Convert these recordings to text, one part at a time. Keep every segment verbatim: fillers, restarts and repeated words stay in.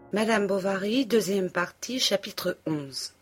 Madame Bovary, deuxième partie, chapitre onze.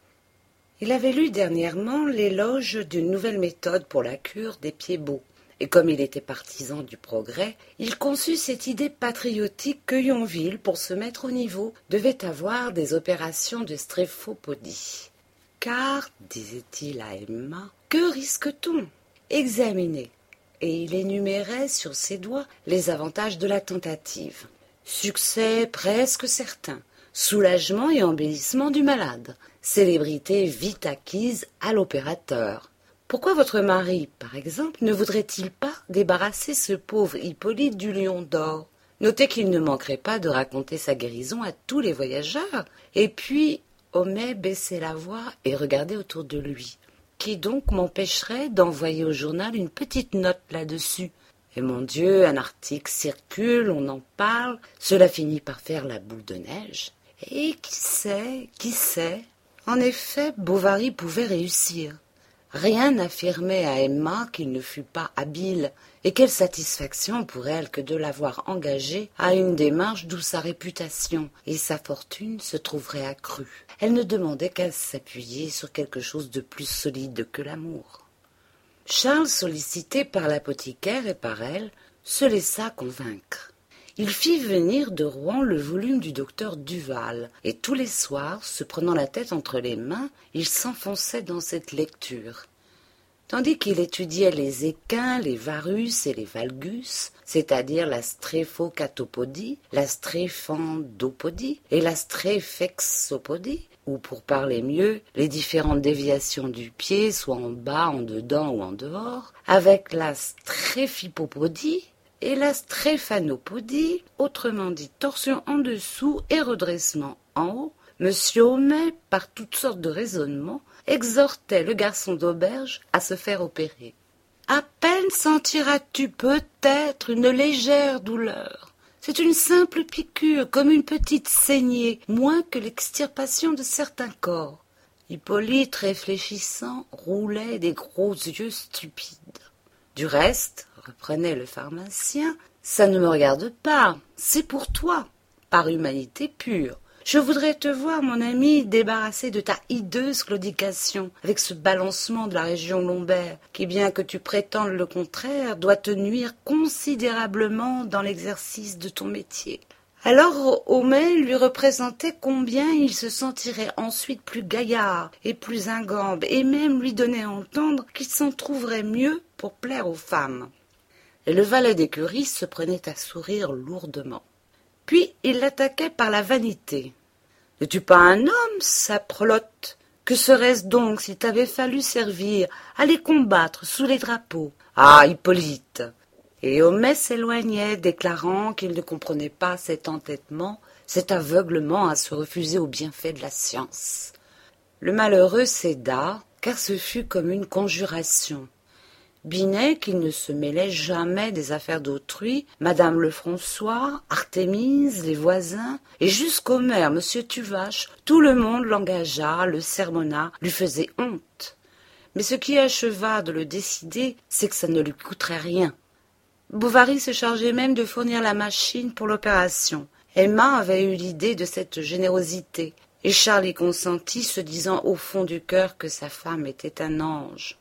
Il avait lu dernièrement l'éloge d'une nouvelle méthode pour la cure des pieds beaux, et comme il était partisan du progrès, il conçut cette idée patriotique que Yonville, pour se mettre au niveau, devait avoir des opérations de stréphopodie. Car, disait-il à Emma, que risque-t-on? Examinez. Et il énumérait sur ses doigts les avantages de la tentative. Succès presque certain, soulagement et embellissement du malade, célébrité vite acquise à l'opérateur. Pourquoi votre mari, par exemple, ne voudrait-il pas débarrasser ce pauvre Hippolyte du lion d'or? Notez qu'il ne manquerait pas de raconter sa guérison à tous les voyageurs, et puis Homais baissait la voix et regardait autour de lui. Qui donc m'empêcherait d'envoyer au journal une petite note là-dessus? Et mon Dieu, un article circule, on en parle, cela finit par faire la boule de neige. Et qui sait, qui sait? En effet, Bovary pouvait réussir. Rien n'affirmait à Emma qu'il ne fût pas habile, et quelle satisfaction pour elle que de l'avoir engagé à une démarche d'où sa réputation et sa fortune se trouveraient accrues. Elle ne demandait qu'à s'appuyer sur quelque chose de plus solide que l'amour. Charles, sollicité par l'apothicaire et par elle, se laissa convaincre. Il fit venir de Rouen le volume du docteur Duval, et tous les soirs, se prenant la tête entre les mains, il s'enfonçait dans cette lecture. Tandis qu'il étudiait les équins, les varus et les valgus, c'est-à-dire la stréphocatopodie, la stréphendopodie et la stréphexopodie, ou pour parler mieux, les différentes déviations du pied, soit en bas, en dedans ou en dehors, avec la stréphipopodie et la stréphanopodie, autrement dit torsion en dessous et redressement en haut, Monsieur Homais, par toutes sortes de raisonnements, exhortait le garçon d'auberge à se faire opérer. À peine sentiras-tu peut-être une légère douleur. C'est une simple piqûre, comme une petite saignée, moins que l'extirpation de certains corps. Hippolyte, réfléchissant, roulait des gros yeux stupides. Du reste, reprenait le pharmacien, ça ne me regarde pas, c'est pour toi, par humanité pure. Je voudrais te voir, mon ami, débarrassé de ta hideuse claudication, avec ce balancement de la région lombaire, qui, bien que tu prétendes le contraire, doit te nuire considérablement dans l'exercice de ton métier. Alors Homais lui représentait combien il se sentirait ensuite plus gaillard et plus ingambe, et même lui donnait à entendre qu'il s'en trouverait mieux pour plaire aux femmes. Et le valet d'écurie se prenait à sourire lourdement. Puis il l'attaquait par la vanité. « N'es-tu pas un homme, saprelotte? Que serait-ce donc s'il t'avait fallu servir, aller combattre sous les drapeaux? Ah, Hippolyte !» Et Homais s'éloignait, déclarant qu'il ne comprenait pas cet entêtement, cet aveuglement à se refuser aux bienfaits de la science. Le malheureux céda, car ce fut comme une conjuration. Binet, qui ne se mêlait jamais des affaires d'autrui, Madame Lefrançois, Artémise, les voisins, et jusqu'au maire, Monsieur Tuvache, tout le monde l'engagea, le sermonna, lui faisait honte. Mais ce qui acheva de le décider, c'est que ça ne lui coûterait rien. Bovary se chargeait même de fournir la machine pour l'opération. Emma avait eu l'idée de cette générosité, et Charles y consentit, se disant au fond du cœur que sa femme était un ange.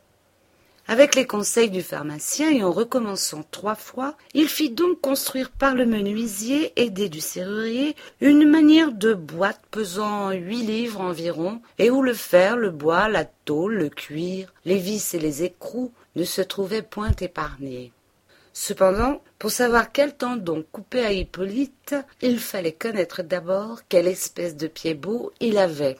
Avec les conseils du pharmacien et en recommençant trois fois, il fit donc construire par le menuisier, aidé du serrurier, une manière de boîte pesant huit livres environ, et où le fer, le bois, la tôle, le cuir, les vis et les écrous ne se trouvaient point épargnés. Cependant, pour savoir quel tendon couper à Hippolyte, il fallait connaître d'abord quelle espèce de pied beau il avait.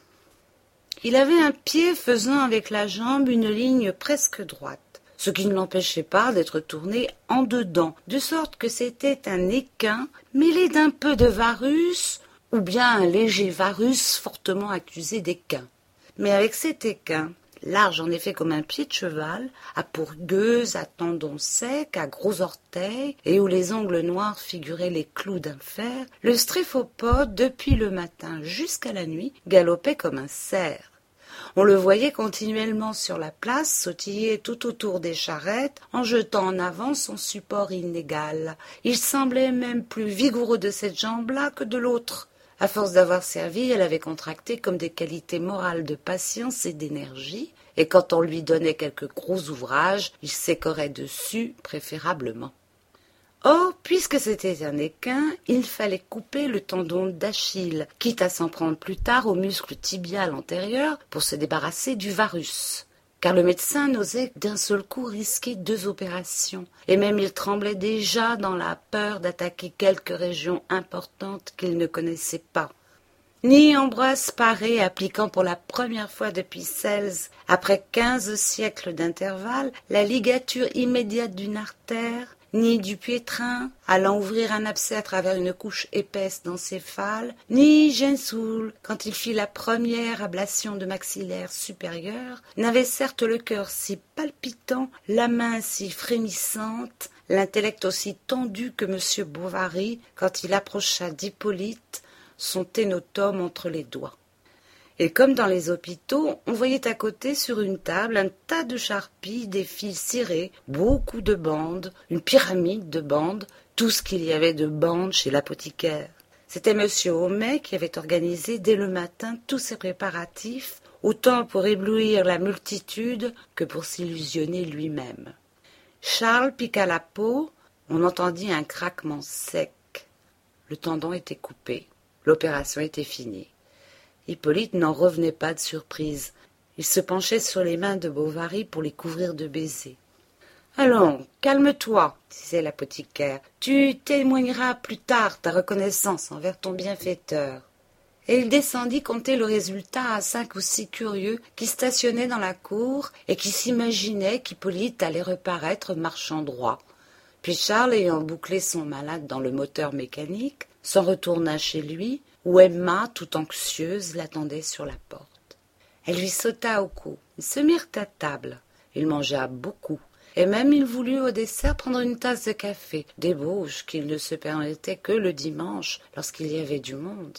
Il avait un pied faisant avec la jambe une ligne presque droite, ce qui ne l'empêchait pas d'être tourné en dedans, de sorte que c'était un équin mêlé d'un peu de varus, ou bien un léger varus fortement accusé d'équin. Mais avec cet équin, large en effet comme un pied de cheval, à peau rugueuse, à tendons secs, à gros orteils, et où les ongles noirs figuraient les clous d'un fer, le stréphopode, depuis le matin jusqu'à la nuit, galopait comme un cerf. On le voyait continuellement sur la place, sautiller tout autour des charrettes, en jetant en avant son support inégal. Il semblait même plus vigoureux de cette jambe-là que de l'autre, À force d'avoir servi, elle avait contracté comme des qualités morales de patience et d'énergie, et quand on lui donnait quelques gros ouvrages, il s'écorait dessus préférablement. Or, puisque c'était un équin, il fallait couper le tendon d'Achille, quitte à s'en prendre plus tard au muscle tibial antérieur pour se débarrasser du varus. Car le médecin n'osait d'un seul coup risquer deux opérations, et même il tremblait déjà dans la peur d'attaquer quelques régions importantes qu'il ne connaissait pas. Ni Ambroise Paré, appliquant pour la première fois depuis seize, après quinze siècles d'intervalle, la ligature immédiate d'une artère, ni Dupuytren, allant ouvrir un abcès à travers une couche épaisse d'encéphale, ni Gensoul, quand il fit la première ablation de maxillaire supérieur, n'avaient certes le cœur si palpitant, la main si frémissante, l'intellect aussi tendu que M. Bovary, quand il approcha d'Hippolyte, son ténotome entre les doigts. Et comme dans les hôpitaux, on voyait à côté sur une table un tas de charpie, des fils cirés, beaucoup de bandes, une pyramide de bandes, tout ce qu'il y avait de bandes chez l'apothicaire. C'était M. Homais qui avait organisé dès le matin tous ces préparatifs, autant pour éblouir la multitude que pour s'illusionner lui-même. Charles piqua la peau, on entendit un craquement sec. Le tendon était coupé, l'opération était finie. Hippolyte n'en revenait pas de surprise. Il se penchait sur les mains de Bovary pour les couvrir de baisers. « Allons, calme-toi, disait l'apothicaire. Tu témoigneras plus tard ta reconnaissance envers ton bienfaiteur. » Et il descendit compter le résultat à cinq ou six curieux qui stationnaient dans la cour et qui s'imaginaient qu'Hippolyte allait reparaître marchant droit. Puis Charles, ayant bouclé son malade dans le moteur mécanique, s'en retourna chez lui, où Emma, tout anxieuse, l'attendait sur la porte. Elle lui sauta au cou. Ils se mirent à table. Il mangea beaucoup, et même il voulut au dessert prendre une tasse de café, débauche qu'il ne se permettait que le dimanche, lorsqu'il y avait du monde.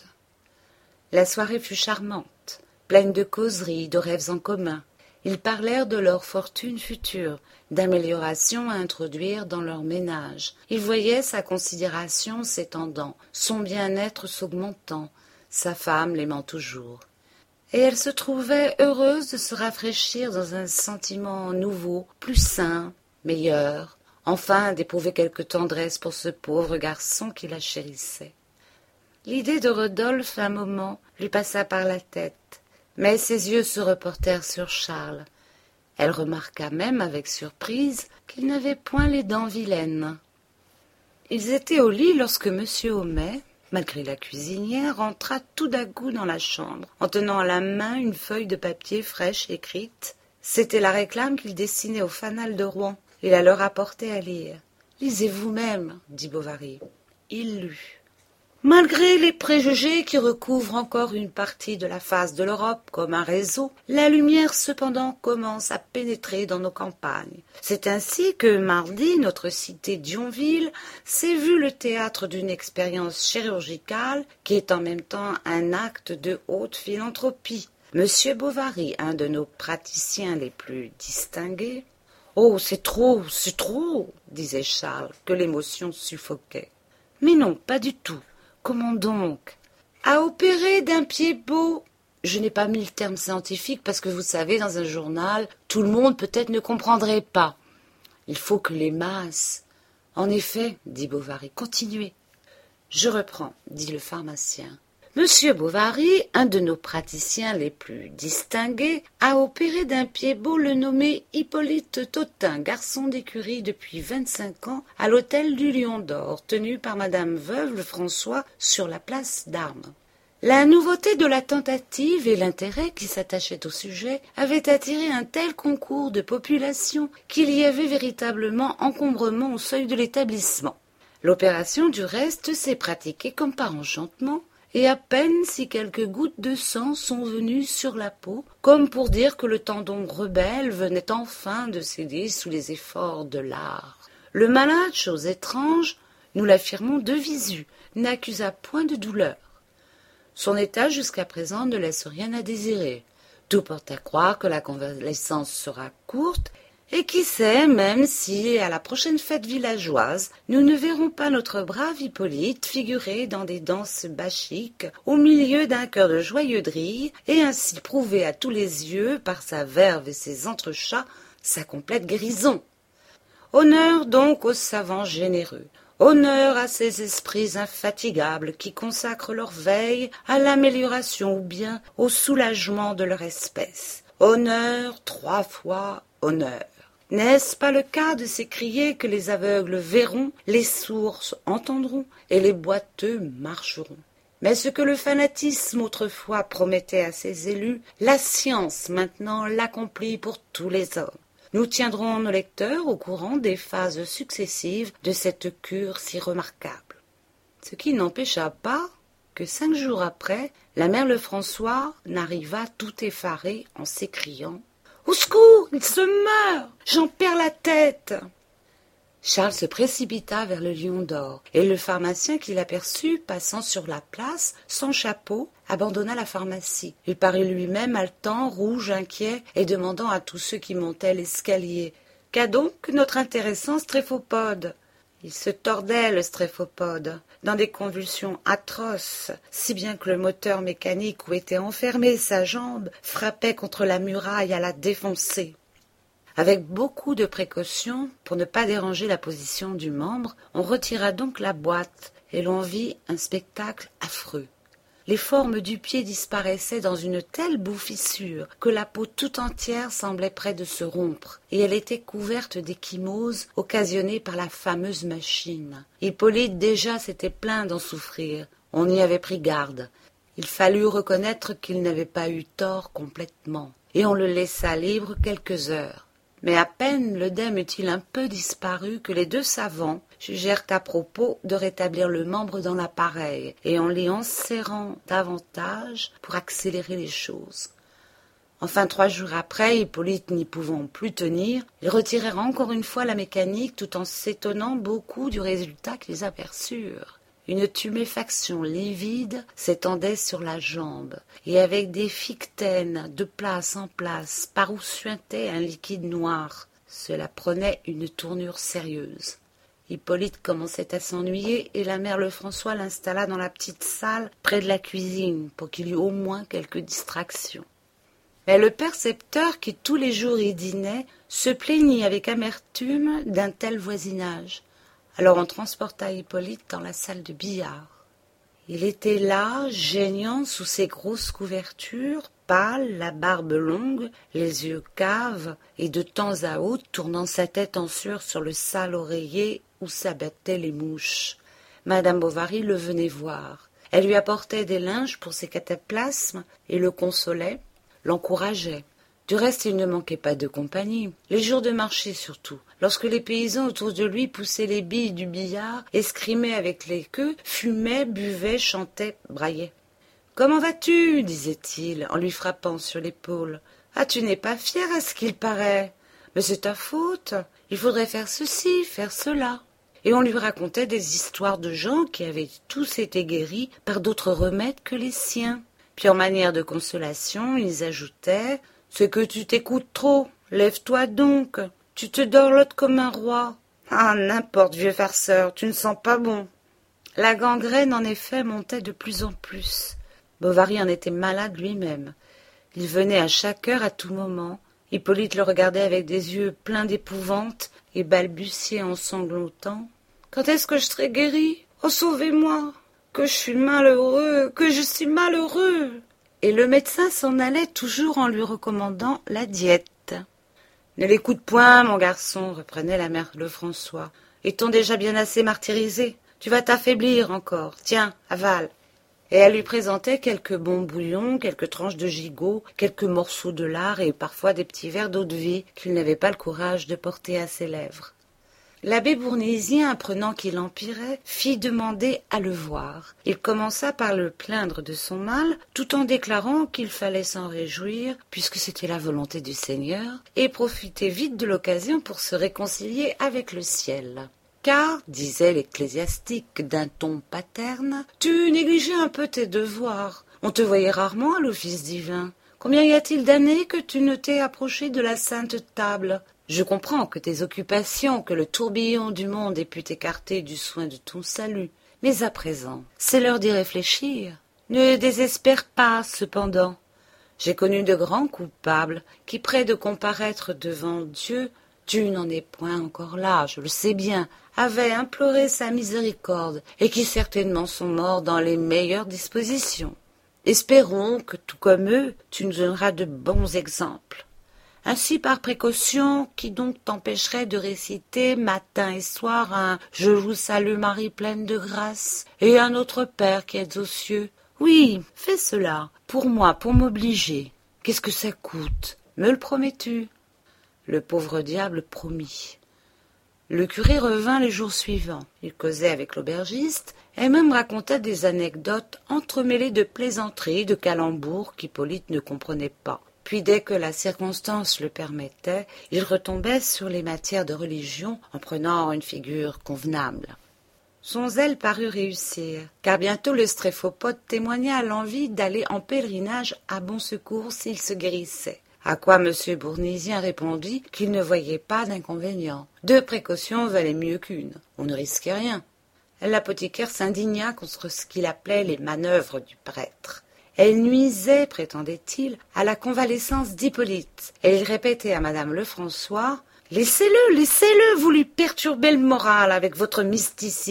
La soirée fut charmante, pleine de causeries, de rêves en commun. Ils parlèrent de leur fortune future, d'améliorations à introduire dans leur ménage. Ils voyaient sa considération s'étendant, son bien-être s'augmentant, sa femme l'aimant toujours. Et elle se trouvait heureuse de se rafraîchir dans un sentiment nouveau, plus sain, meilleur, enfin d'éprouver quelque tendresse pour ce pauvre garçon qui la chérissait. L'idée de Rodolphe, un moment, lui passa par la tête. Mais ses yeux se reportèrent sur Charles. Elle remarqua même avec surprise qu'il n'avait point les dents vilaines. Ils étaient au lit lorsque M. Homais, malgré la cuisinière, entra tout d'un coup dans la chambre, en tenant à la main une feuille de papier fraîche écrite. C'était la réclame qu'il destinait au fanal de Rouen. Il la leur apportait à lire. « Lisez vous-même, » dit Bovary. Il lut. Malgré les préjugés qui recouvrent encore une partie de la face de l'Europe comme un réseau, la lumière cependant commence à pénétrer dans nos campagnes. C'est ainsi que mardi, notre cité d'Yonville s'est vue le théâtre d'une expérience chirurgicale qui est en même temps un acte de haute philanthropie. Monsieur Bovary, un de nos praticiens les plus distingués, « Oh, c'est trop, c'est trop !» disait Charles, que l'émotion suffoquait. « Mais non, pas du tout. Comment donc? À opérer d'un pied beau. Je n'ai pas mis le terme scientifique parce que vous savez, dans un journal, tout le monde peut-être ne comprendrait pas. Il faut que les masses... En effet, dit Bovary, continuez. Je reprends, dit le pharmacien. Monsieur Bovary, un de nos praticiens les plus distingués, a opéré d'un pied beau le nommé Hippolyte Tautin, garçon d'écurie depuis vingt-cinq ans, à l'hôtel du Lion d'Or, tenu par madame Veuve François sur la place d'Armes. La nouveauté de la tentative et l'intérêt qui s'attachait au sujet avaient attiré un tel concours de population qu'il y avait véritablement encombrement au seuil de l'établissement. L'opération, du reste, s'est pratiquée comme par enchantement, et à peine si quelques gouttes de sang sont venues sur la peau, comme pour dire que le tendon rebelle venait enfin de céder sous les efforts de l'art. Le malade, chose étrange, nous l'affirmons de visu, n'accusa point de douleur. Son état jusqu'à présent ne laisse rien à désirer. Tout porte à croire que la convalescence sera courte Et qui sait même si, à la prochaine fête villageoise, nous ne verrons pas notre brave Hippolyte figurer dans des danses bachiques au milieu d'un chœur de joyeux drilles et ainsi prouver à tous les yeux, par sa verve et ses entrechats, sa complète guérison. Honneur donc aux savants généreux, honneur à ces esprits infatigables qui consacrent leur veille à l'amélioration ou bien au soulagement de leur espèce. Honneur, trois fois honneur. N'est-ce pas le cas de s'écrier que les aveugles verront, les sourds entendront et les boiteux marcheront? Mais ce que le fanatisme autrefois promettait à ses élus, la science maintenant l'accomplit pour tous les hommes. Nous tiendrons nos lecteurs au courant des phases successives de cette cure si remarquable. Ce qui n'empêcha pas que cinq jours après, la mère Lefrançois n'arriva tout effarée en s'écriant « Au secours, il se meurt! J'en perds la tête !» Charles se précipita vers le Lion d'Or, et le pharmacien qui l'aperçut passant sur la place, sans chapeau, abandonna la pharmacie. Il parut lui-même haletant, rouge, inquiet, et demandant à tous ceux qui montaient l'escalier « Qu'a donc notre intéressant stréphopode ?» Il se tordait, le stréphopode, dans des convulsions atroces, si bien que le moteur mécanique où était enfermée sa jambe frappait contre la muraille à la défoncer. Avec beaucoup de précautions, pour ne pas déranger la position du membre, on retira donc la boîte, et l'on vit un spectacle affreux. Les formes du pied disparaissaient dans une telle bouffissure que la peau tout entière semblait près de se rompre, et elle était couverte d'échymoses occasionnées par la fameuse machine. Hippolyte déjà s'était plaint d'en souffrir. On y avait pris garde. Il fallut reconnaître qu'il n'avait pas eu tort complètement, et on le laissa libre quelques heures. Mais à peine l'œdème eut-il un peu disparu que les deux savants jugèrent à propos de rétablir le membre dans l'appareil et en l'y enserrant davantage pour accélérer les choses. Enfin, trois jours après, Hippolyte n'y pouvant plus tenir, ils retirèrent encore une fois la mécanique tout en s'étonnant beaucoup du résultat qu'ils aperçurent. Une tuméfaction livide s'étendait sur la jambe, et avec des fictènes de place en place, par où suintait un liquide noir. Cela prenait une tournure sérieuse. Hippolyte commençait à s'ennuyer, et la mère Lefrançois l'installa dans la petite salle près de la cuisine, pour qu'il y eût au moins quelques distractions. Mais le percepteur, qui tous les jours y dînait, se plaignit avec amertume d'un tel voisinage. Alors on transporta Hippolyte dans la salle de billard. Il était là, geignant sous ses grosses couvertures, pâle, la barbe longue, les yeux caves, et de temps à autre tournant sa tête en sueur sur le sale oreiller où s'abattaient les mouches. Madame Bovary le venait voir. Elle lui apportait des linges pour ses cataplasmes et le consolait, l'encourageait. Du reste, il ne manquait pas de compagnie, les jours de marché surtout, lorsque les paysans autour de lui poussaient les billes du billard, escrimaient avec les queues, fumaient, buvaient, chantaient, braillaient. « Comment vas-tu » disait-il, en lui frappant sur l'épaule. « Ah, tu n'es pas fier à ce qu'il paraît. Mais c'est ta faute. Il faudrait faire ceci, faire cela. » Et on lui racontait des histoires de gens qui avaient tous été guéris par d'autres remèdes que les siens. Puis en manière de consolation, ils ajoutaient « C'est que tu t'écoutes trop, lève-toi donc, tu te dorlotes comme un roi. Ah, n'importe, vieux farceur, tu ne sens pas bon. » La gangrène, en effet, montait de plus en plus. Bovary en était malade lui-même. Il venait à chaque heure, à tout moment. Hippolyte le regardait avec des yeux pleins d'épouvante et balbutiait en sanglotant. « Quand est-ce que je serai guéri? Oh, sauvez-moi! Que je suis malheureux, que je suis malheureux !» Et le médecin s'en allait toujours en lui recommandant la diète. « Ne l'écoute point, mon garçon, reprenait la mère Lefrançois. Est-on déjà bien assez martyrisé? Tu vas t'affaiblir encore. Tiens, avale. » Et elle lui présentait quelques bons bouillons, quelques tranches de gigot, quelques morceaux de lard et parfois des petits verres d'eau-de-vie qu'il n'avait pas le courage de porter à ses lèvres. L'abbé Bournisien, apprenant qu'il empirait, fit demander à le voir. Il commença par le plaindre de son mal, tout en déclarant qu'il fallait s'en réjouir, puisque c'était la volonté du Seigneur, et profiter vite de l'occasion pour se réconcilier avec le ciel. « Car, disait l'ecclésiastique d'un ton paterne, tu négligeais un peu tes devoirs. On te voyait rarement à l'office divin. Combien y a-t-il d'années que tu ne t'es approché de la sainte table ? Je comprends que tes occupations, que le tourbillon du monde ait pu t'écarter du soin de ton salut. Mais à présent, c'est l'heure d'y réfléchir. Ne désespère pas, cependant. J'ai connu de grands coupables qui, près de comparaître devant Dieu, Dieu n'en est point encore là, je le sais bien, avaient imploré sa miséricorde et qui certainement sont morts dans les meilleures dispositions. Espérons que, tout comme eux, tu nous donneras de bons exemples. Ainsi, par précaution, qui donc t'empêcherait de réciter matin et soir un « Je vous salue Marie pleine de grâce » et un autre Père qui êtes aux cieux? Oui, fais cela, pour moi, pour m'obliger. Qu'est-ce que ça coûte? Me le promets-tu? Le pauvre diable promit. Le curé revint les jours suivants. Il causait avec l'aubergiste et même racontait des anecdotes entremêlées de plaisanteries, de calembours qu'Hippolyte ne comprenait pas. Puis dès que la circonstance le permettait, il retombait sur les matières de religion en prenant une figure convenable. Son zèle parut réussir, car bientôt le stréphopode témoigna l'envie d'aller en pèlerinage à Bon Secours s'il se guérissait. À quoi M. Bournisien répondit qu'il ne voyait pas d'inconvénient. Deux précautions valaient mieux qu'une. On ne risquait rien. L'apothicaire s'indigna contre ce qu'il appelait les manœuvres du prêtre. Elles nuisaient, prétendait-il, à la convalescence d'Hippolyte, et il répétait à madame Lefrançois « Laissez-le, laissez-le, vous lui perturbez le moral avec votre mysticisme. »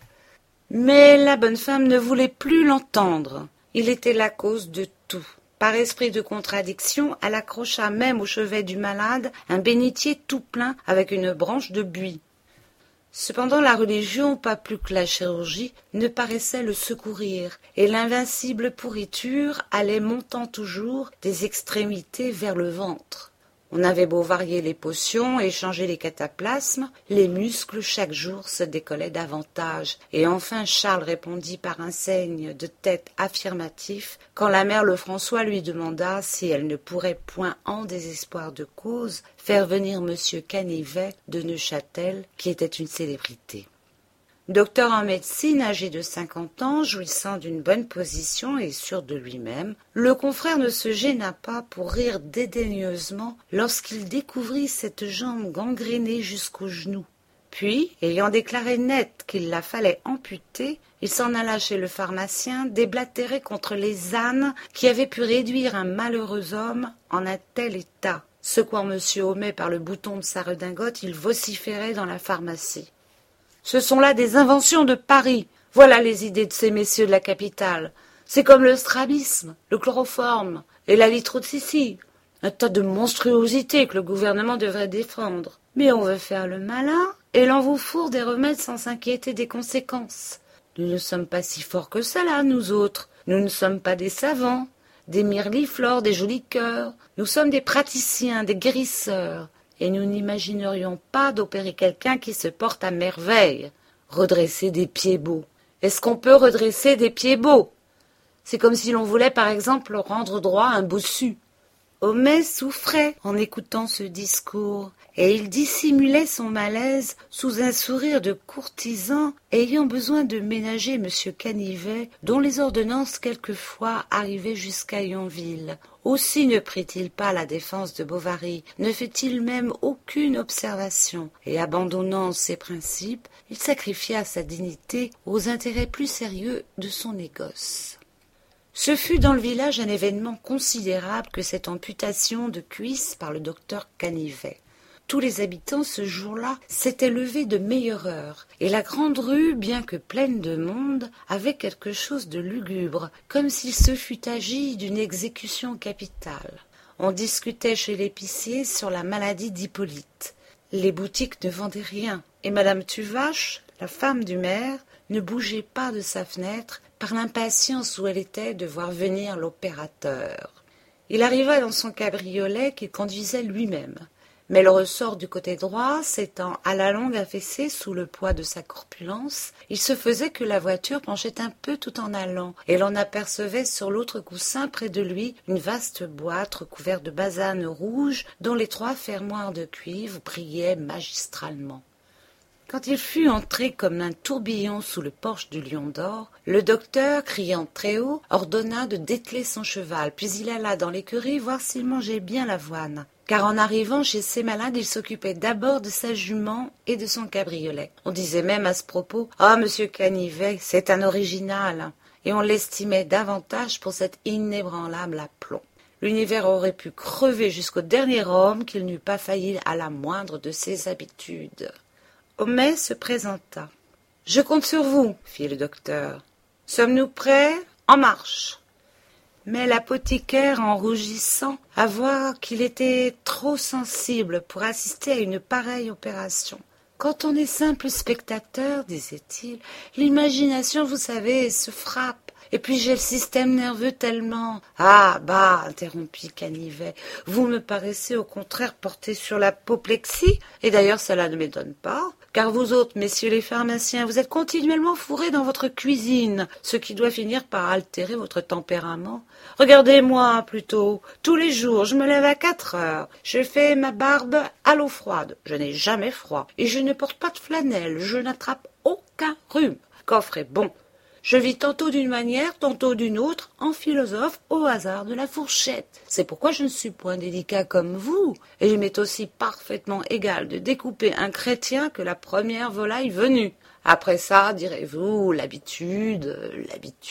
Mais la bonne femme ne voulait plus l'entendre. Il était la cause de tout. Par esprit de contradiction, elle accrocha même au chevet du malade un bénitier tout plein avec une branche de buis. Cependant la religion, pas plus que la chirurgie, ne paraissait le secourir, et l'invincible pourriture allait montant toujours des extrémités vers le ventre. On avait beau varier les potions et changer les cataplasmes, les muscles chaque jour se décollaient davantage, et enfin Charles répondit par un signe de tête affirmatif, quand la mère Lefrançois lui demanda si elle ne pourrait point, en désespoir de cause, faire venir monsieur Canivet de Neuchâtel, qui était une célébrité. Docteur en médecine, âgé de cinquante ans, jouissant d'une bonne position et sûr de lui-même, le confrère ne se gêna pas pour rire dédaigneusement lorsqu'il découvrit cette jambe gangrénée jusqu'au genou. Puis, ayant déclaré net qu'il la fallait amputer, il s'en alla chez le pharmacien déblatérer contre les ânes qui avaient pu réduire un malheureux homme en un tel état. Secouant monsieur Homais par le bouton de sa redingote, il vociférait dans la pharmacie. Ce sont là des inventions de Paris. Voilà les idées de ces messieurs de la capitale. C'est comme le strabisme, le chloroforme et la lithotripsie. Un tas de monstruosités que le gouvernement devrait défendre. Mais on veut faire le malin et l'on vous fourre des remèdes sans s'inquiéter des conséquences. Nous ne sommes pas si forts que ça là, nous autres. Nous ne sommes pas des savants, des mirliflores, des jolis cœurs. Nous sommes des praticiens, des guérisseurs. Et nous n'imaginerions pas d'opérer quelqu'un qui se porte à merveille. Redresser des pieds beaux. Est-ce qu'on peut redresser des pieds beaux? C'est comme si l'on voulait, par exemple, rendre droit à un bossu. Homais souffrait en écoutant ce discours, et il dissimulait son malaise sous un sourire de courtisan ayant besoin de ménager M. Canivet, dont les ordonnances quelquefois arrivaient jusqu'à Yonville. Aussi ne prit-il pas la défense de Bovary, ne fait-il même aucune observation, et abandonnant ses principes, il sacrifia sa dignité aux intérêts plus sérieux de son négoce. Ce fut dans le village un événement considérable que cette amputation de cuisse par le docteur Canivet. Tous les habitants ce jour-là s'étaient levés de meilleure heure, et la grande rue, bien que pleine de monde, avait quelque chose de lugubre, comme s'il se fût agi d'une exécution capitale. On discutait chez l'épicier sur la maladie d'Hippolyte. Les boutiques ne vendaient rien, et madame Tuvache, la femme du maire, ne bougeait pas de sa fenêtre par l'impatience où elle était de voir venir l'opérateur. Il arriva dans son cabriolet qu'il conduisait lui-même, mais le ressort du côté droit s'étant à la longue affaissé sous le poids de sa corpulence, il se faisait que la voiture penchait un peu tout en allant, et l'on apercevait sur l'autre coussin près de lui une vaste boîte recouverte de basane rouge dont les trois fermoirs de cuivre brillaient magistralement. Quand il fut entré comme un tourbillon sous le porche du Lion d'Or, le docteur, criant très haut, ordonna de dételer son cheval, puis il alla dans l'écurie voir s'il mangeait bien l'avoine. Car en arrivant chez ses malades, il s'occupait d'abord de sa jument et de son cabriolet. On disait même à ce propos « Ah, monsieur Canivet, c'est un original !» Et on l'estimait davantage pour cet inébranlable aplomb. L'univers aurait pu crever jusqu'au dernier homme qu'il n'eût pas failli à la moindre de ses habitudes. Homais se présenta. « Je compte sur vous, fit le docteur. Sommes-nous prêts? En marche !» Mais l'apothicaire, en rougissant, avoua qu'il était trop sensible pour assister à une pareille opération. « Quand on est simple spectateur, disait-il, l'imagination, vous savez, se frappe. Et puis j'ai le système nerveux tellement... »« Ah, bah, interrompit Canivet, vous me paraissez au contraire porté sur l'apoplexie, et d'ailleurs cela ne m'étonne pas, car vous autres, messieurs les pharmaciens, vous êtes continuellement fourrés dans votre cuisine, ce qui doit finir par altérer votre tempérament. Regardez-moi, plutôt, tous les jours, je me lève à quatre heures, je fais ma barbe à l'eau froide, je n'ai jamais froid, et je ne porte pas de flanelle, je n'attrape aucun rhume. Coffre est bon. Je vis tantôt d'une manière, tantôt d'une autre, en philosophe, au hasard de la fourchette. C'est pourquoi je ne suis point délicat comme vous, et il m'est aussi parfaitement égal de découper un chrétien que la première volaille venue. Après ça, direz-vous, l'habitude, l'habitude... »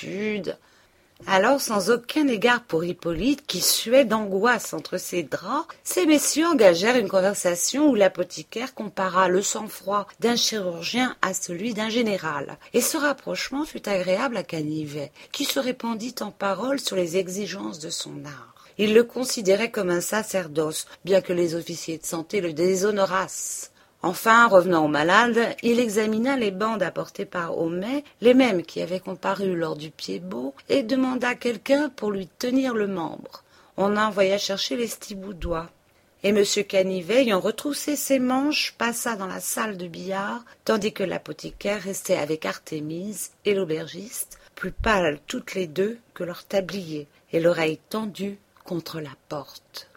Alors, sans aucun égard pour Hippolyte, qui suait d'angoisse entre ses draps, ces messieurs engagèrent une conversation où l'apothicaire compara le sang-froid d'un chirurgien à celui d'un général. Et ce rapprochement fut agréable à Canivet, qui se répandit en paroles sur les exigences de son art. Il le considérait comme un sacerdoce, bien que les officiers de santé le déshonorassent. Enfin, revenant au malade, il examina les bandes apportées par Homais, les mêmes qui avaient comparu lors du Pied-Bot, et demanda quelqu'un pour lui tenir le membre. On envoya chercher les Lestiboudois. Et M. Canivet, ayant retroussé ses manches, passa dans la salle de billard, tandis que l'apothicaire restait avec Artémise et l'aubergiste, plus pâles toutes les deux que leur tablier, et l'oreille tendue contre la porte.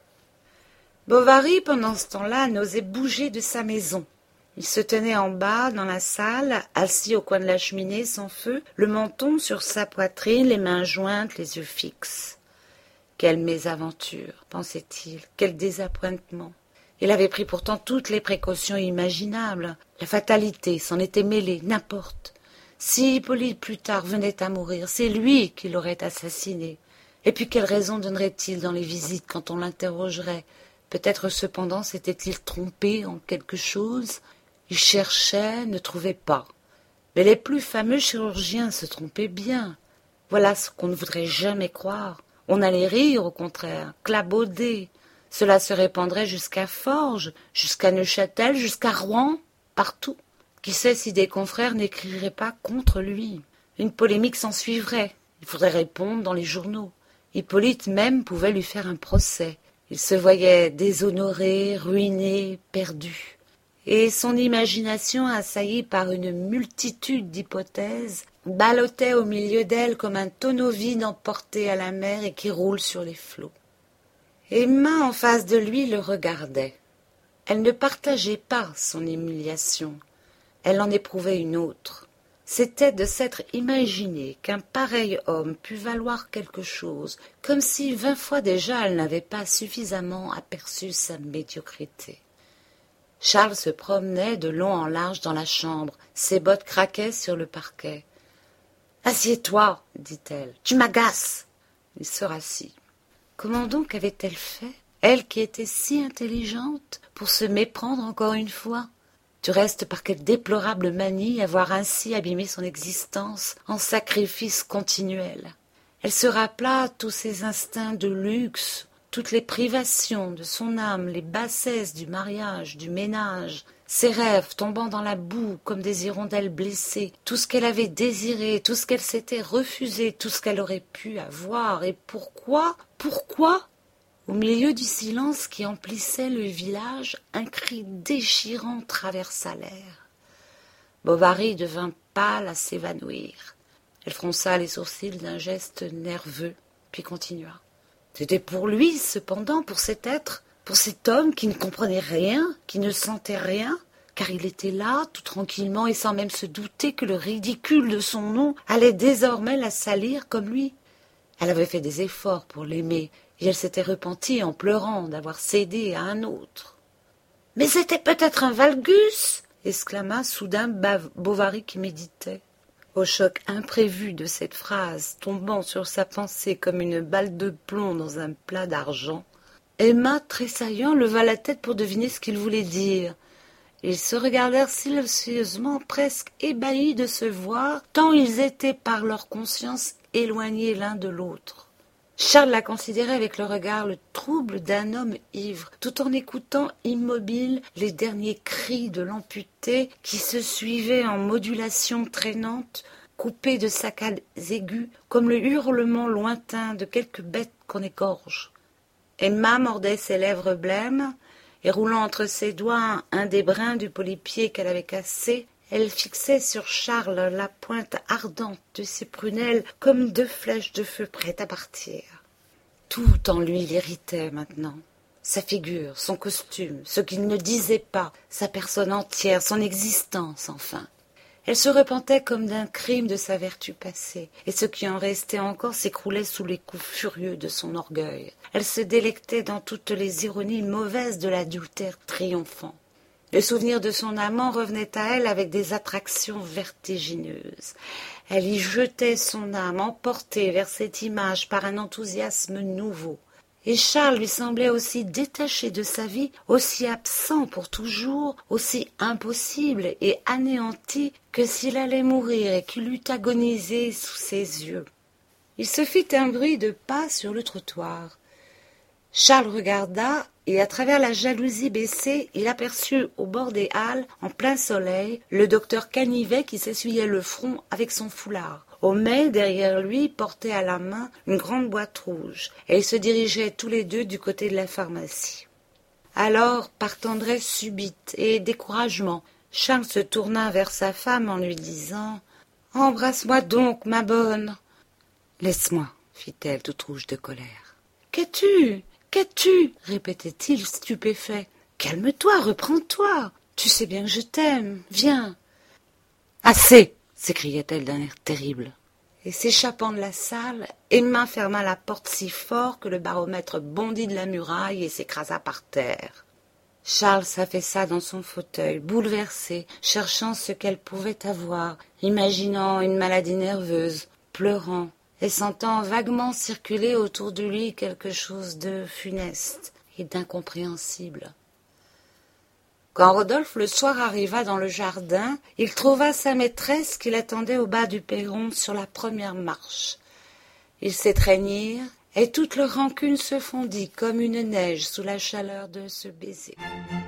Bovary, pendant ce temps-là, n'osait bouger de sa maison. Il se tenait en bas, dans la salle, assis au coin de la cheminée, sans feu, le menton sur sa poitrine, les mains jointes, les yeux fixes. Quelle mésaventure, pensait-il, quel désappointement. Il avait pris pourtant toutes les précautions imaginables. La fatalité s'en était mêlée, n'importe. Si Hippolyte plus tard venait à mourir, c'est lui qui l'aurait assassiné. Et puis quelle raison donnerait-il dans les visites quand on l'interrogerait? Peut-être cependant s'était-il trompé en quelque chose. Il cherchait, ne trouvait pas. Mais les plus fameux chirurgiens se trompaient bien. Voilà ce qu'on ne voudrait jamais croire. On allait rire, au contraire, clabauder. Cela se répandrait jusqu'à Forges, jusqu'à Neuchâtel, jusqu'à Rouen, partout. Qui sait si des confrères n'écriraient pas contre lui? Une polémique s'ensuivrait. Il faudrait répondre dans les journaux. Hippolyte même pouvait lui faire un procès. Il se voyait déshonoré, ruiné, perdu. Et son imagination, assaillie par une multitude d'hypothèses, ballottait au milieu d'elle comme un tonneau vide emporté à la mer et qui roule sur les flots. Emma, en face de lui, le regardait. Elle ne partageait pas son humiliation. Elle en éprouvait une autre. C'était de s'être imaginé qu'un pareil homme pût valoir quelque chose, comme si vingt fois déjà elle n'avait pas suffisamment aperçu sa médiocrité. Charles se promenait de long en large dans la chambre, ses bottes craquaient sur le parquet. « Assieds-toi, dit-elle, tu m'agaces !» Il se rassit. Comment donc avait-elle fait, elle qui était si intelligente, pour se méprendre encore une fois? Du reste, par quelle déplorable manie avoir ainsi abîmé son existence en sacrifice continuel. Elle se rappela tous ses instincts de luxe, toutes les privations de son âme, les bassesses du mariage, du ménage, ses rêves tombant dans la boue comme des hirondelles blessées, tout ce qu'elle avait désiré, tout ce qu'elle s'était refusé, tout ce qu'elle aurait pu avoir. Et pourquoi? Pourquoi? Au milieu du silence qui emplissait le village, un cri déchirant traversa l'air. Bovary devint pâle à s'évanouir. Elle fronça les sourcils d'un geste nerveux, puis continua. C'était pour lui, cependant, pour cet être, pour cet homme qui ne comprenait rien, qui ne sentait rien, car il était là, tout tranquillement et sans même se douter que le ridicule de son nom allait désormais la salir comme lui. Elle avait fait des efforts pour l'aimer, et elle s'était repentie en pleurant d'avoir cédé à un autre. « Mais c'était peut-être un valgus !» exclama soudain Bovary qui méditait. Au choc imprévu de cette phrase, tombant sur sa pensée comme une balle de plomb dans un plat d'argent, Emma, tressaillant, leva la tête pour deviner ce qu'il voulait dire. Ils se regardèrent silencieusement, presque ébahis de se voir, tant ils étaient par leur conscience éloignés l'un de l'autre. Charles la considérait avec le regard le trouble d'un homme ivre, tout en écoutant immobile les derniers cris de l'amputé qui se suivaient en modulations traînantes, coupées de saccades aigus, comme le hurlement lointain de quelque bête qu'on égorge. Emma mordait ses lèvres blêmes, et roulant entre ses doigts un des brins du polypier qu'elle avait cassé, elle fixait sur Charles la pointe ardente de ses prunelles comme deux flèches de feu prêtes à partir. Tout en lui l'irritait maintenant. Sa figure, son costume, ce qu'il ne disait pas, sa personne entière, son existence, enfin. Elle se repentait comme d'un crime de sa vertu passée, et ce qui en restait encore s'écroulait sous les coups furieux de son orgueil. Elle se délectait dans toutes les ironies mauvaises de l'adultère triomphant. Le souvenir de son amant revenait à elle avec des attractions vertigineuses. Elle y jetait son âme, emportée vers cette image par un enthousiasme nouveau. Et Charles lui semblait aussi détaché de sa vie, aussi absent pour toujours, aussi impossible et anéanti que s'il allait mourir et qu'il eût agonisé sous ses yeux. Il se fit un bruit de pas sur le trottoir. Charles regarda, et à travers la jalousie baissée, il aperçut au bord des halles, en plein soleil, le docteur Canivet qui s'essuyait le front avec son foulard. Homais, derrière lui, portait à la main une grande boîte rouge, et ils se dirigeaient tous les deux du côté de la pharmacie. Alors, par tendresse subite et découragement, Charles se tourna vers sa femme en lui disant « Embrasse-moi donc, ma bonne !»« Laisse-moi, » fit-elle, toute rouge de colère. « Qu'as-tu ? Qu'as-tu » répétait-il stupéfait. « Calme-toi, reprends-toi. Tu sais bien que je t'aime. Viens. »« Assez !» s'écriait-elle d'un air terrible. Et s'échappant de la salle, Emma ferma la porte si fort que le baromètre bondit de la muraille et s'écrasa par terre. Charles s'affaissa dans son fauteuil, bouleversé, cherchant ce qu'elle pouvait avoir, imaginant une maladie nerveuse, pleurant, et sentant vaguement circuler autour de lui quelque chose de funeste et d'incompréhensible. Quand Rodolphe le soir arriva dans le jardin, il trouva sa maîtresse qui l'attendait au bas du perron sur la première marche. Ils s'étreignirent, et toute leur rancune se fondit comme une neige sous la chaleur de ce baiser.